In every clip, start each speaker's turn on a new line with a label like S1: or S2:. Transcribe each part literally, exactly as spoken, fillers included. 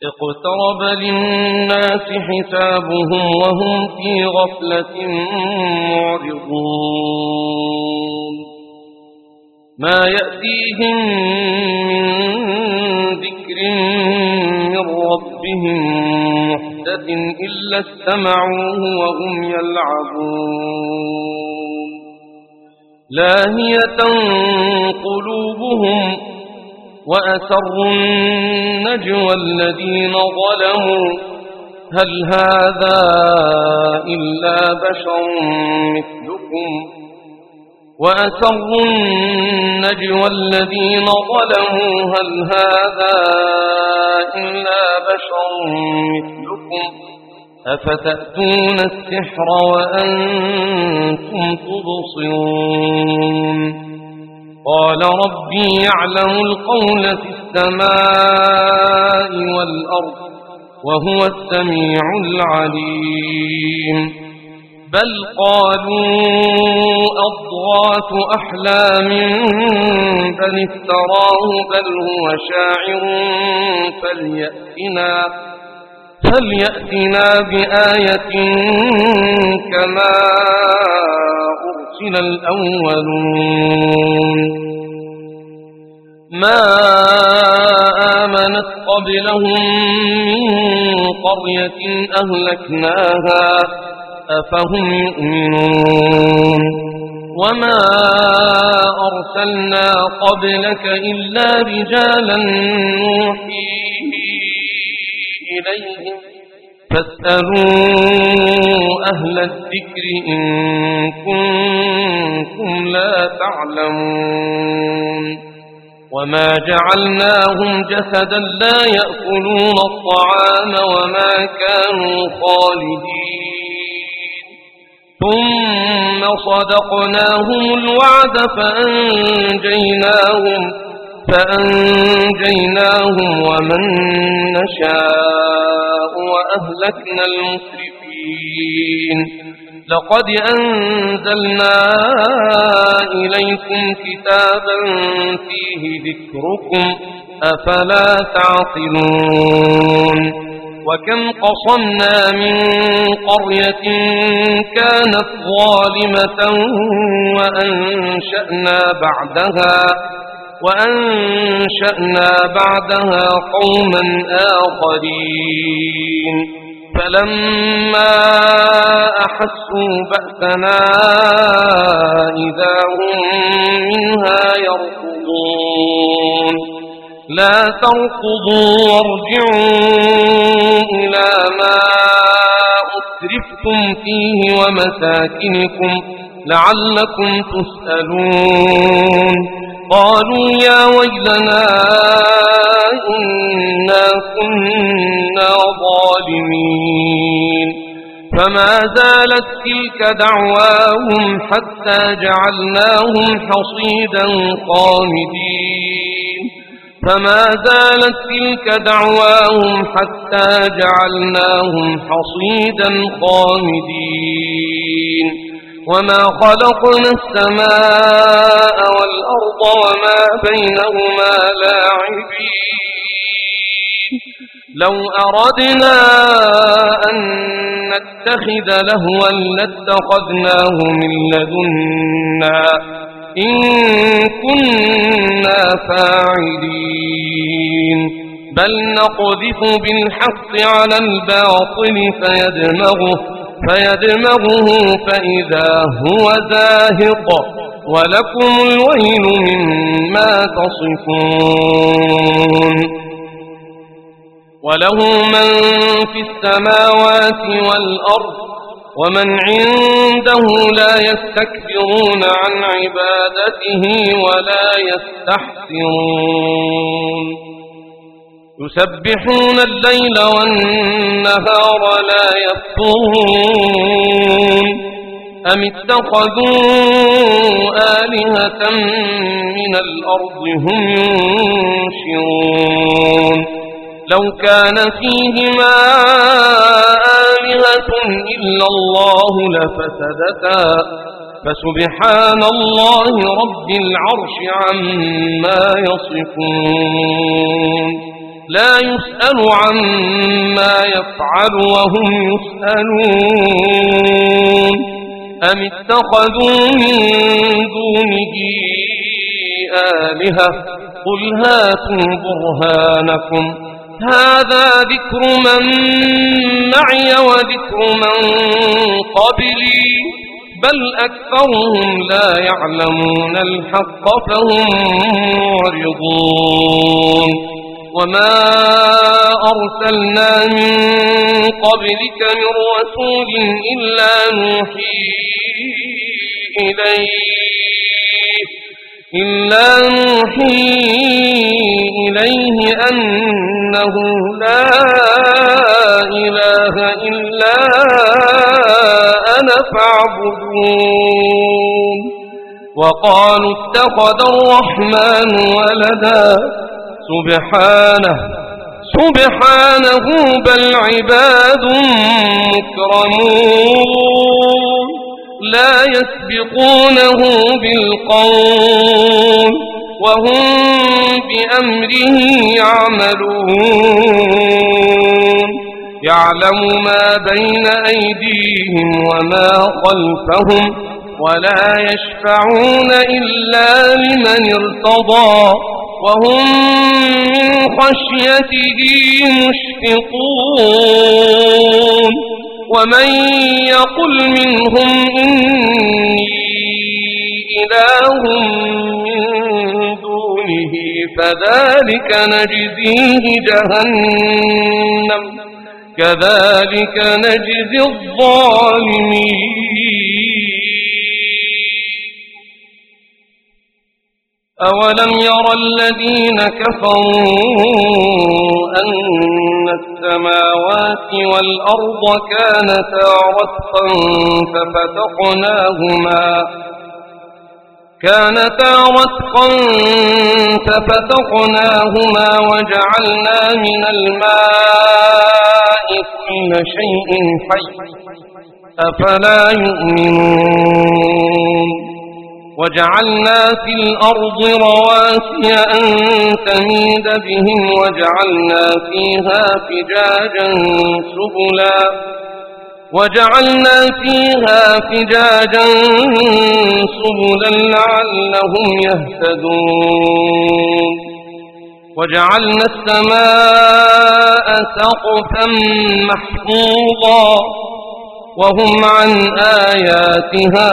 S1: اقترب للناس حسابهم وهم في غفلة معرضون ما يأتيهم من ذكر من ربهم محدث إلا استمعوه وهم يلعبون لاهية قلوبهم وأسروا النجوى الذين ظلموا هل هذا إلا بشر مثلكم وأسروا النجوى الذين ظلموا هل هذا إلا بشر مثلكم أفتأتون السحر وأنتم تبصرون قال ربي يعلم القول في السماء والأرض وهو السميع العليم بل قالوا أضغاث أحلام بل افتراه بل هو شاعر فليأتنا, فليأتنا بآية كما أرسل الأولون ما آمنت قبلهم من قرية أهلكناها أفهم يؤمنون وما أرسلنا قبلك إلا رجالا نوحي إليهم فاسألوا أهل الذكر إن كنتم لا تعلمون وما جعلناهم جسدا لا يأكلون الطعام وما كانوا خالدين ثم صدقناهم الوعد فأنجيناهم فأنجيناهم ومن نشاء وأهلكنا المسرفين لقد أنزلنا إليكم كتابا فيه ذكركم أفلا تعقلون وكم قصمنا من قرية كانت ظالمة وأنشأنا بعدها وأنشأنا بعدها قوما آخرين فلما أحسوا بأسنا إذا هم منها يركضون لا تركضوا وارجعوا إلى ما أسرفتم فيه ومساكنكم لعلكم تسألون قالوا يا ويلنا إنا كنا ظالمين فما زالت تلك دعواهم حتى جعلناهم حصيدا خامدين فما زالت تلك دعواهم حتى جعلناهم حصيدا خامدين وما خلقنا السماء والأرض وما بينهما لاعبين لو أردنا أن نتخذ لهوا لاتخذناه من لدنا إن كنا فاعلين بل نقذف بالحق على الباطل فيدمغه فيدمغه فإذا هو زاهق ولكم الويل مما تصفون وله من في السماوات والأرض ومن عنده لا يستكبرون عن عبادته ولا يستحسرون يسبحون الليل والنهار لا يفترون أم اتخذوا آلهة من الأرض هم ينشرون لو كان فيهما آلهة إلا الله لفسدتا فسبحان الله رب العرش عما يصفون لا يسأل عما يفعل وهم يسألون أم اتخذوا من دونه آلهة قل هاتوا برهانكم هذا ذكر من معي وذكر من قبلي بل أكثرهم لا يعلمون الحق فهم معرضون وما أرسلنا من قبلك من رسول إلا نوحي إليه إلا نوحي إليه أنه لا إله إلا أنا فاعبدون وقالوا اتخذ الرحمن ولدا سبحانه سبحانه بل عباد مكرمون لا يسبقونه بالقول وهم بأمره يعملون يعلم ما بين أيديهم وما خلفهم ولا يشفعون إلا لمن ارتضى وهم من خشيته مشفقون ومن يقل منهم إني إله من دونه فذلك نجزيه جهنم كذلك نجزي الظالمين أولم ير الذين كفروا أن السماوات والأرض كانتا رتقا ففتقناهما كانتا رتقا ففتقناهما وجعلنا من الماء كل شيء حي أفلا يؤمنون وجعلنا في الأرض رواسي أن تميد بهم وجعلنا فيها فجاجا سبلا وجعلنا فيها فجاجا سبلا لعلهم يهتدون وجعلنا السماء سقفا محفوظا وهم عن آياتها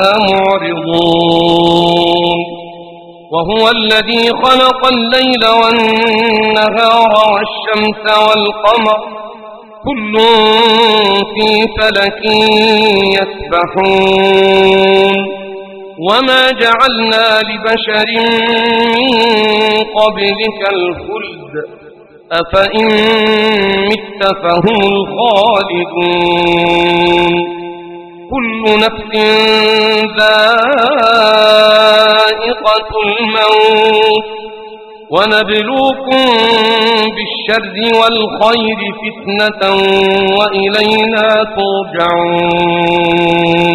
S1: معرضون وهو الذي خلق الليل والنهار والشمس والقمر كل في فلك يسبحون وما جعلنا لبشر من قبلك الخلد أفإن مت فهم الخالدون كل نفس ذائقة الموت ونبلوكم بالشر والخير فتنة وإلينا ترجعون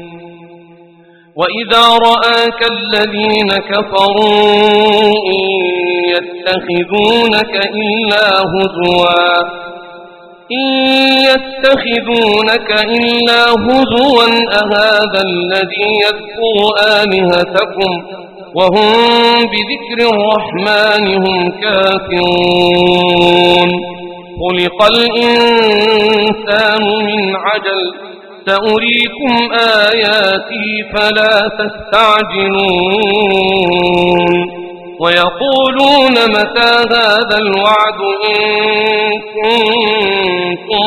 S1: وإذا رآك الذين كفروا إن يتخذونك إلا هزوا إن يتخذونك إلا هزوا أهذا الذي يذكر آلهتكم وهم بذكر الرحمن هم كافرون خلق الإنسان من عجل سأريكم آياتي فلا تستعجلون ويقولون متى هذا الوعد إن كنتم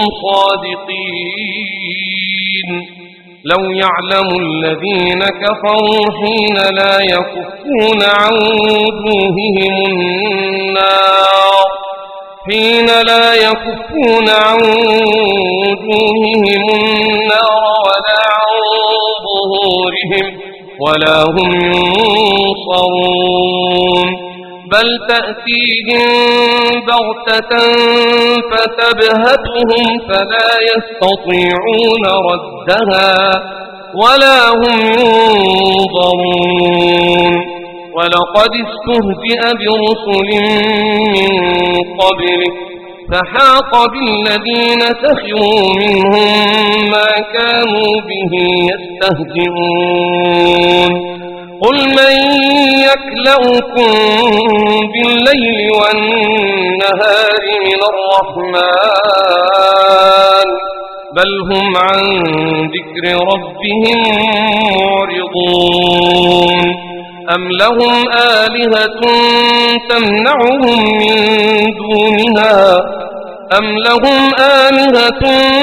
S1: صادقين لو يعلم الذين كفروا حين لا يكفون عن وجوههم النار حين لا يكفون عن وجوههم النار ولا عن ظهورهم ولا هم ينصرون بل تأتيهم بغتة فتبهتهم فلا يستطيعون ردها ولا هم ينظرون ولقد استهزئ برسل من قبلك فحاق بالذين سخروا منهم ما كانوا به يستهزئون قل من يكلؤكم بالليل والنهار من الرحمن بل هم عن ذكر ربهم معرضون أم لهم آلهة تمنعهم من دوننا أم لهم آلهة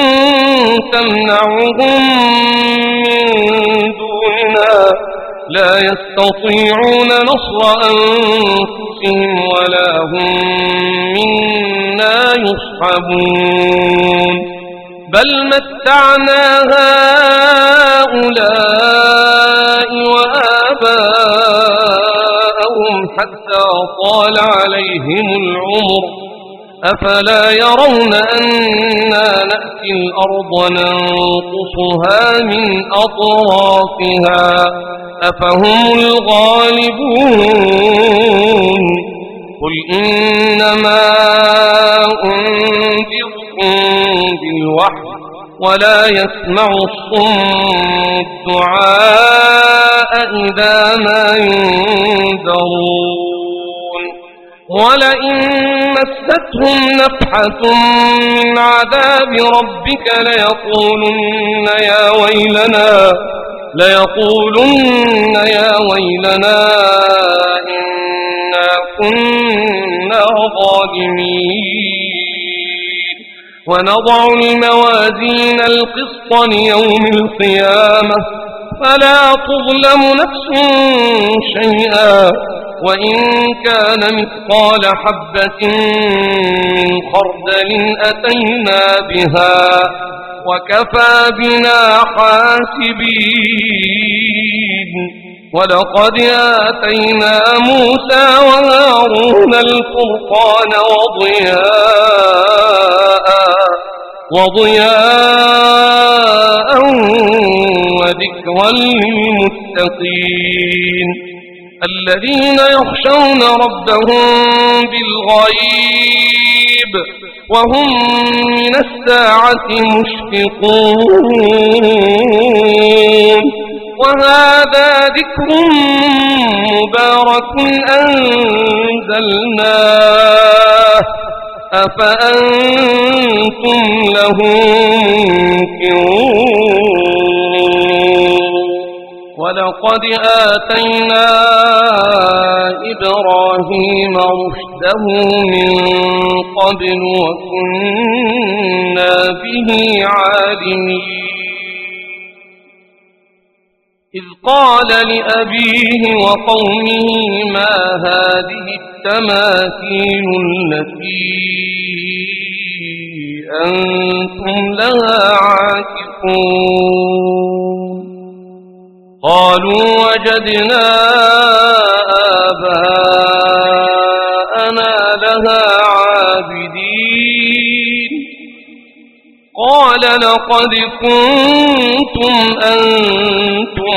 S1: تمنعهم من دوننا لا يستطيعون نصر أنفسهم ولا هم منا يصحبون بل متعنا هؤلاء وآباءهم حتى طال عليهم العمر أفلا يرون أنا نأتي الأرض ننقصها من أطرافها أفهم الغالبون قل إنما أنذركم بالوحي ولا يسمع الصم الدعاء إذا ما ينذرون ولئن مستهم نفحة من عذاب ربك ليقولن يا ويلنا ليقولن يا ويلنا إنا كنا ظالمين ونضع الموازين القسط ليوم القيامة فلا تظلم نفس شيئا وإن كان مثقال حبة من خردل أتينا بها وكفى بنا حاسبين ولقد آتينا موسى وهارون الفرقان وضياء وضياء وذكرا للمتقين الذين يخشون ربهم بالغيب وهم من الساعة مشفقون وهذا ذكر مبارك أنزلناه أفأنتم له منكرون ولقد آتينا إبراهيم رشده من قبل وكنا به عالمين إذ قال لأبيه وقومه ما هذه التماثيل التي أنتم لها عاكفون قالوا وجدنا آباءنا لها عابدين قال لقد كنتم أنتم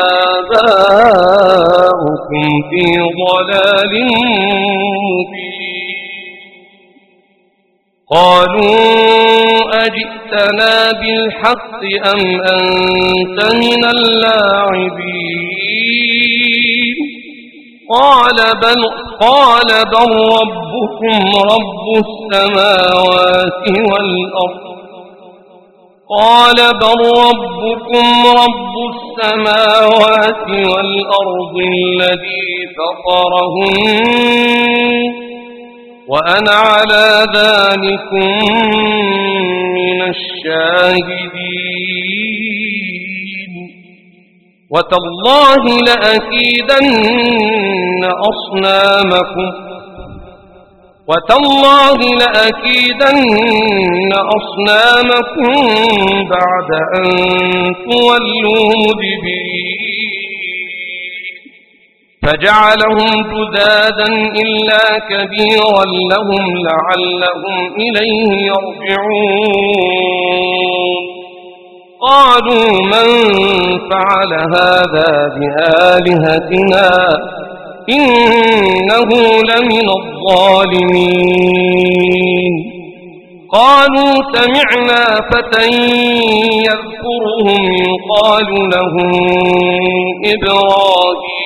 S1: وآباؤكم في ضلال مبين قالوا أجئتنا بالحق أم أنت من اللاعبين قال بل قال بل ربكم رب السماوات والأرض قال بل ربكم رب السماوات والأرض الذي فطرهن وأنا على ذلك من الشاهدين وتالله لأكيدن أصنامكم وتالله لأكيدن أصنامكم بعد أن تولوا مدبرين فجعلهم جذاذا إلا كبيرا لهم لعلهم إليه يرجعون قالوا من فعل هذا بآلهتنا إنه لمن الظالمين. قالوا سمعنا فتى يذكرهم يقال له إبراهيم.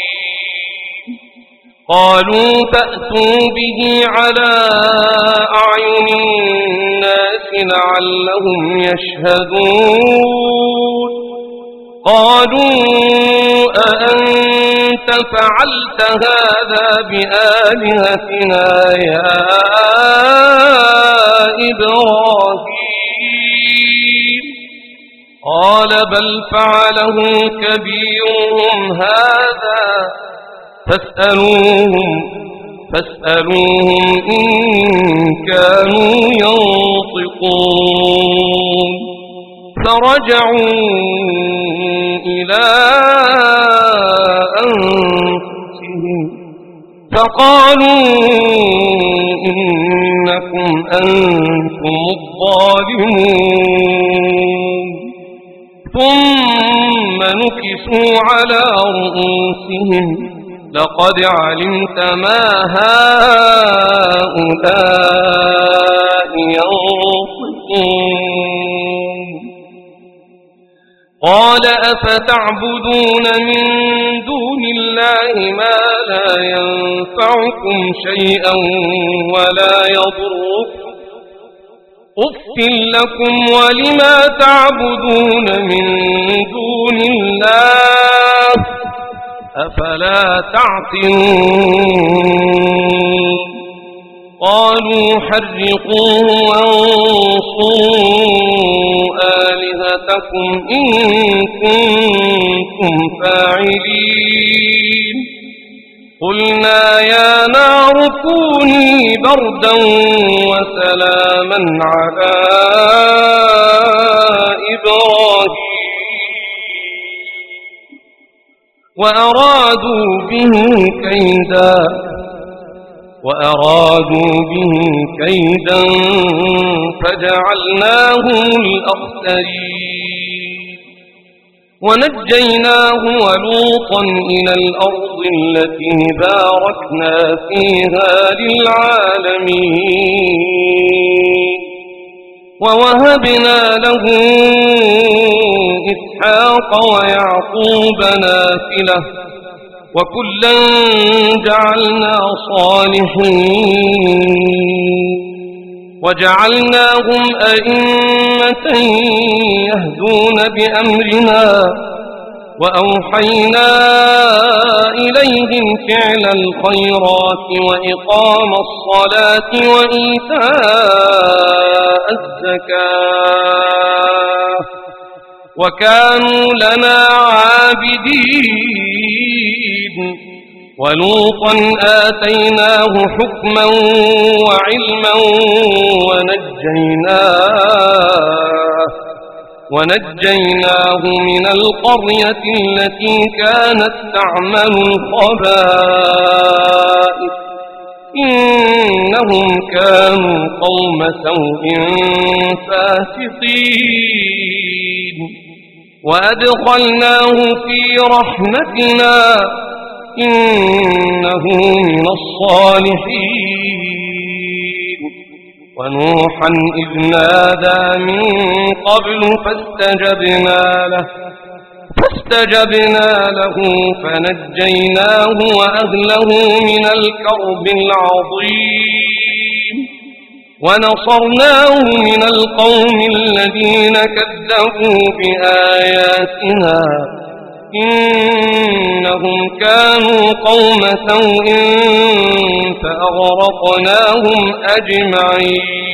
S1: قالوا فأتوا به على أعين الناس لعلهم يشهدون. قالوا أأنت فعلت هذا بآلهتنا يا إبراهيم؟ قال بل فعله كبيرهم هذا فاسألوهم فاسألوهم إن كانوا ينطقون. فرجعوا إلى أنفسهم فقالوا إنكم أنتم الظالمون. ثم نكسوا على رؤوسهم لقد علمت ما هؤلاء ينطقون. قال أفتعبدون من دون الله ما لا ينفعكم شيئا ولا يضركم أف لكم ولما تعبدون من دون الله أفلا تعقلون. قالوا حرقوه وانصروا آلهتكم إن كنتم فاعلين. قلنا يا نار كوني بردا وسلاما على إبراهيم. وأرادوا به كيدا وأرادوا به كيدا فجعلناهم الأخسرين. ونجيناه ولوطا إلى الأرض التي باركنا فيها للعالمين. ووهبنا له إسحاق ويعقوب نافلة وكلا جعلنا صالحين. وجعلناهم أئمة يهدون بأمرنا وأوحينا إليهم فعل الخيرات وإقام الصلاة وإيتاء الزكاة وكانوا لنا عابدين. ولوطا آتيناه حكما وعلما ونجيناه, ونجيناه من القرية التي كانت تعمل الخبائث إنهم كانوا قوم سوء فاسقين. وأدخلناه في رحمتنا إنه من الصالحين. ونوحا إذ نادى من قبل فاستجبنا له فاستجبنا له فنجيناه وأهله من الكرب العظيم. ونصرناه من القوم الذين كذبوا بآياتنا إنهم كانوا قوم سوء فأغرقناهم أجمعين.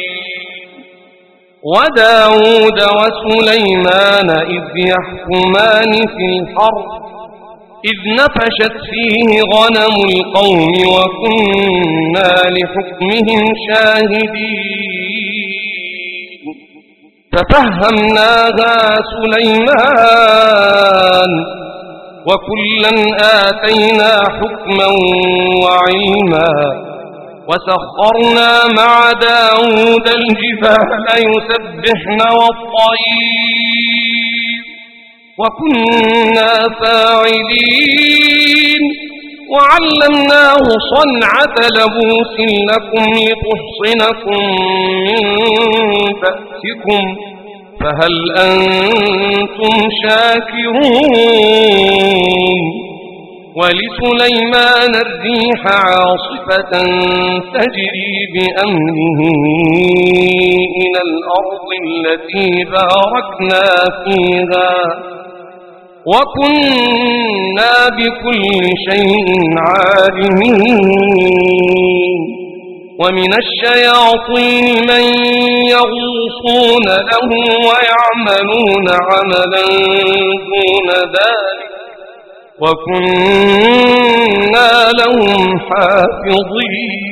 S1: وداود وسليمان إذ يحكمان في الحرث إذ نفشت فيه غنم القوم وكنا لحكمهم شاهدين. ففهمناها سليمان وكلا آتينا حكما وعلما. وسخرنا مع داود الجبال يسبحن والطير وكنا فاعلين. وعلمناه صنعة لبوس لكم لتحصنكم من بأسكم فهل أنتم شاكرون ولسليمان الريح عاصفة تجري بأمره إلى الأرض التي باركنا فيها وكنا بكل شيء عالمين ومن الشياطين من يغوصون له ويعملون عملا دون ذلك وكنا لهم حافظين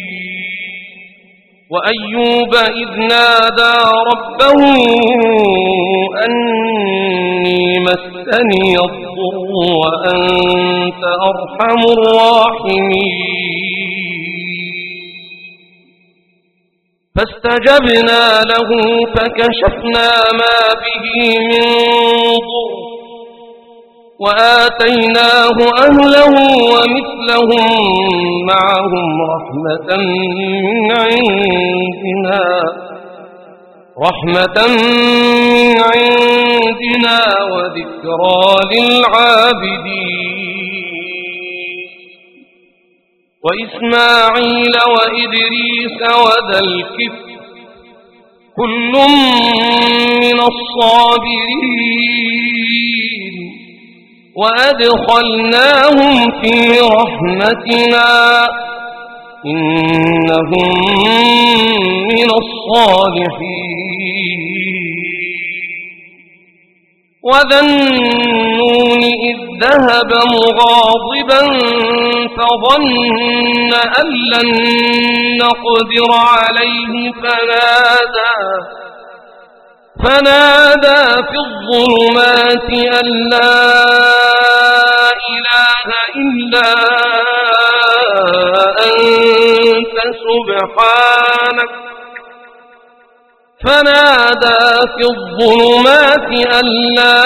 S1: وأيوب إذ نادى ربه أني مسني الضر وأنت أرحم الراحمين فاستجبنا له فكشفنا ما به من ضر وآتيناه أهله ومثلهم معهم رحمة من عندنا رحمة من عندنا وذكرى للعابدين وإسماعيل وإدريس وذا الكفل كل من الصابرين وأدخلناهم في رحمتنا إنهم من الصالحين وذا النون إذ ذهب مغاضبا فظن أن لن نقدر عليه فنادى فنادى في الظلمات أن لا إله إلا أنت سبحانك فنادى في الظلمات أن لا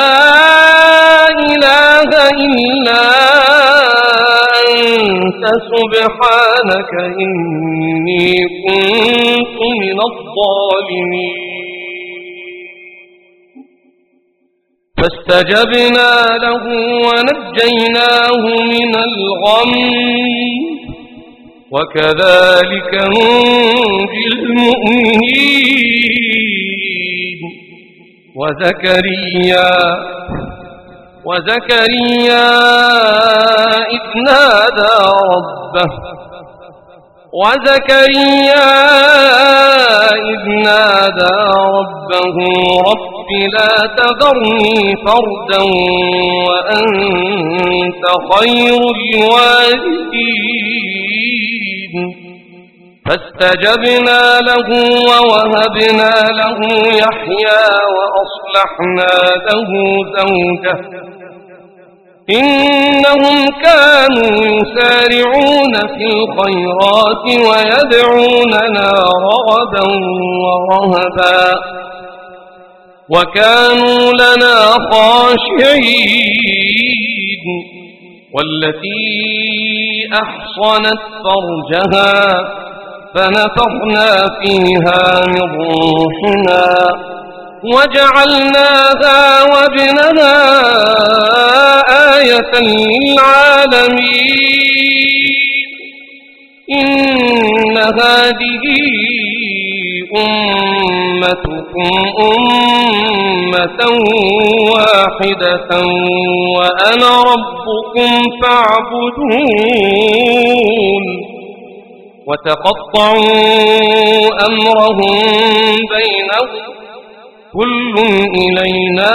S1: إله إلا أنت سبحانك إني كنت من الظالمين فاستجبنا له ونجيناه من الغم وكذلك ننجي المؤمنين وزكريا وزكريا إذ نادى ربه وزكريا إذ نادى ربه رب لا تذرني فردا وأنت خير الوارثين فاستجبنا له ووهبنا له يحيى وأصلحنا له زوجه إنهم كانوا يسارعون في الخيرات ويدعوننا رغبا ورهبا وكانوا لنا خاشعين والتي أحصنت فرجها فنفخنا فيها من روحنا وجعلناها وابنها آية للعالمين إن هذه أمتكم أمة واحدة وأنا ربكم فاعبدون وتقطعوا أمرهم بينهم كل إلينا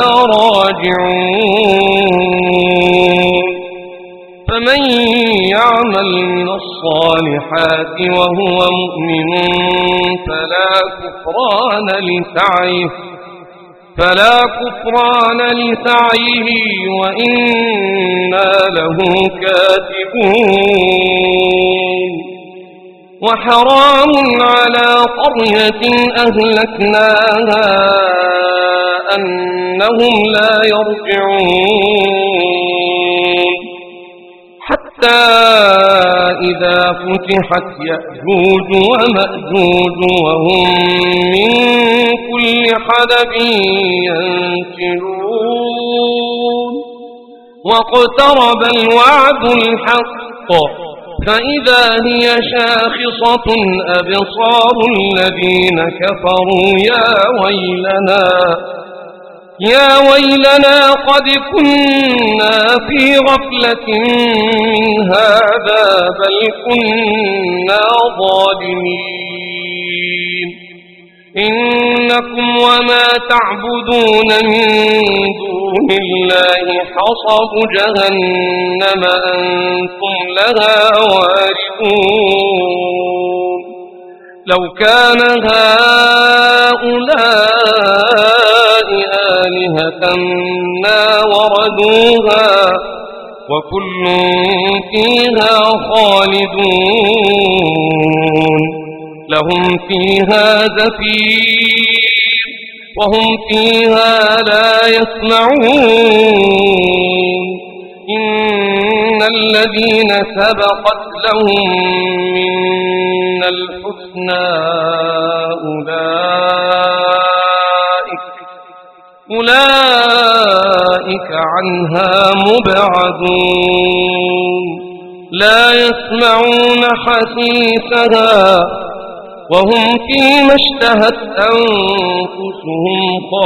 S1: راجعون فمن يعمل من الصالحات وهو مؤمن فلا كفران لسعيه فلا كفران لسعيه وإنا له كاتبون وحرام على قرية أهلكناها أنهم لا يرجعون حتى إذا فتحت يأجوج ومأجوج وهم من كل حدب ينسلون واقترب الوعد الحق فإذا هي شاخصة أبصار الذين كفروا يا ويلنا يا ويلنا قد كنا في غفلة من هذا بل كنا ظالمين إنكم وما تعبدون من دون الله حصب جهنم أنتم لها واردون لو كان هؤلاء آلهة ما وردوها وكل فيها خالدون لهم فيها زفير وهم فيها لا يسمعون إن الذين سبقت لهم من الحسنى أولئك أولئك عنها مبعدون لا يسمعون حسيسها وهم فيما اشتهت أنفسهم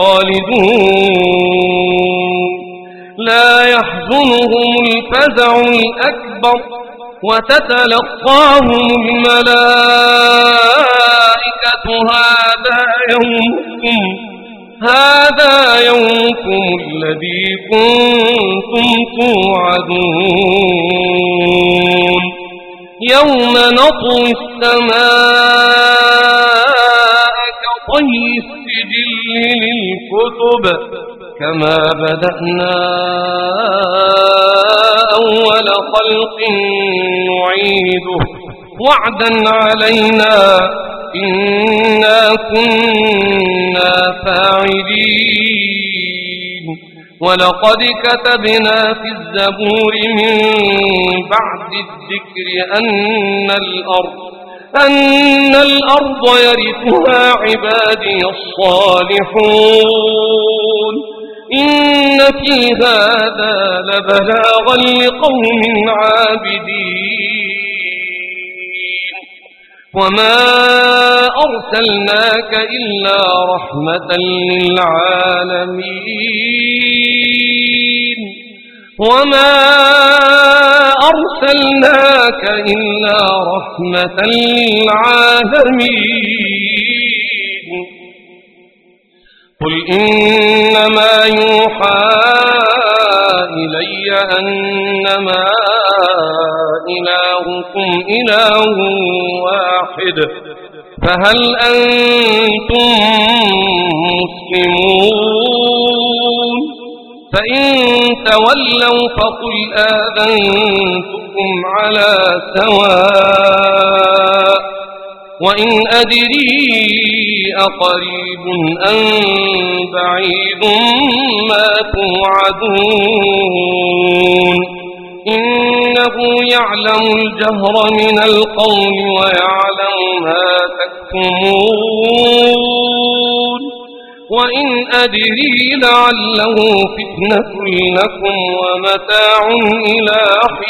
S1: خالدون لا يحزنهم الفزع الأكبر وتتلقاهم الملائكة هذا يومكم هذا يومكم الذي كنتم توعدون يوم نطوي السماء كطي السجل للكتب كما بدأنا أول خلق نعيده وعدا علينا إنا كنا فاعلين ولقد كتبنا في الزبور من بعد الذكر أن الأرض أن الأرض يرثها عبادي الصالحون إن في هذا لبلاغا لقوم عابدين وما أرسلناك إلا رحمة للعالمين وما أرسلناك إلا رحمة للعالمين قل إنما يوحى إلي أنما إلهكم إله واحد فهل أنتم مسلمون فإن تولوا فقل آذنتكم على سواء وإن أدري أقريب أم بعيد ما توعدون إنه يعلم الجهر من القول ويعلم ما تكتمون وإن أدري لعله فتنة لكم ومتاع إلى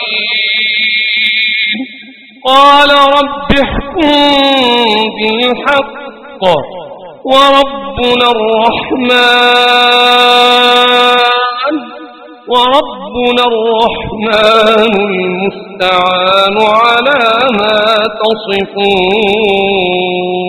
S1: حين قال رب احكم بالحق وربنا الرحمن وربنا الرحمن المستعان على ما تصفون